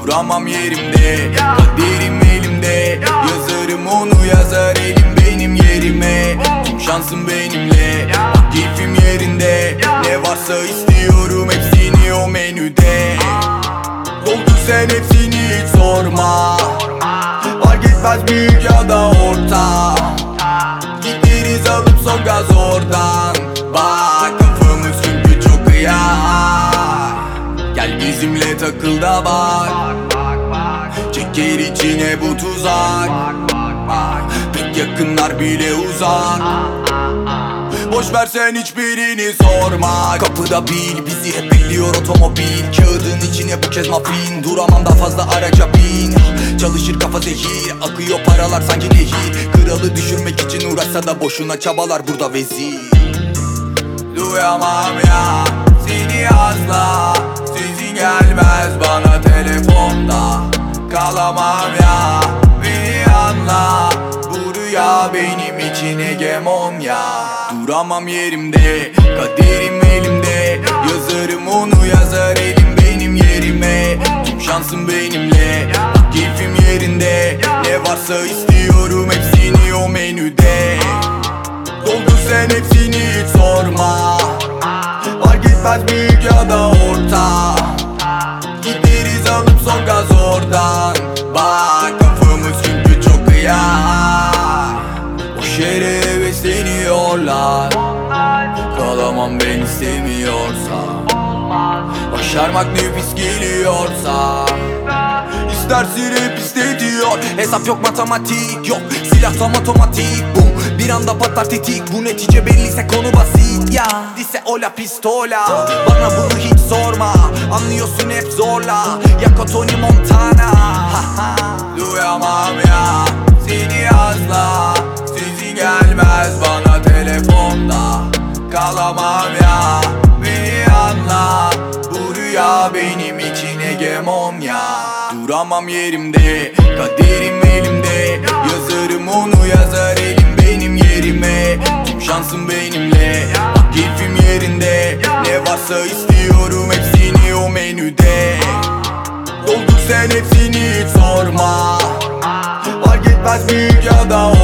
Duramam yerimde, kaderim elimde. Yazarım onu, yazar elim benim yerime. Tüm şansım benimle, bak keyfim yerinde. Ne varsa istiyorum hepsini o menüde. Doldur sen hepsini hiç sorma. Fark etmez büyük ya da orta. Gideriz alıp son gaz oradan. Bak kafamız çünkü çok kıyak. Gel bizimle takıl da bak. Çeker içine bu tuzak. Pek yakınlar bile uzak. Boş ver sen hiçbirini sorma. Kapıda bil, bizi hep bekliyor otomobil. Kağıdın içine bu kez mafin. Duramam da fazla araca bin. Çalışır kafa zehir, akıyor paralar sanki nehir. Kralı düşürmek için uğraşsa da boşuna çabalar burada vezir. Duyamam ya seni asla, sesin gelmez bana telefonda. Kalamam ya, beni anla. Bu rüya benim için hegemonya. Duramam yerimde, kaderim elimde. Yazarım onu, yazar elim benim yerime. Tüm şansım benimle, bak keyfim yerinde. Ne varsa istiyorum hepsini o menüde. Doldur sen hepsini hiç sorma. Fark etmez büyük ya da orta. Gideriz alıp son gaz oradan. Bak kafamız çünkü çok kıyak. Boş yere hevesleniyorlar. Kalamam ben istemiyorsa. Başarmak nefis geliyorsa. İstersin hep istediyor. Hesap yok, matematik yok. Silah tam otomatik, boom. Bir anda patlar tetik. Bu netice belliyse konu basit ya. Dise ola pistola. Bana bunu hiç sorma. Anlıyorsun hep zorla. Yako Tony Montana. Duyamam ya seni asla, sesin gelmez bana telefonda. Kalamam ya, beni anla. Bu rüya benim için hegemonya. Duramam yerimde, kaderim elimde. Yazarım onu, yazar elim benim yerime. Tüm şansım benimle, bak keyfim yerinde. Ne varsa istiyorum hepsini o menüde. Doldur sen hepsini hiç sorma. Fark etmez büyük ya da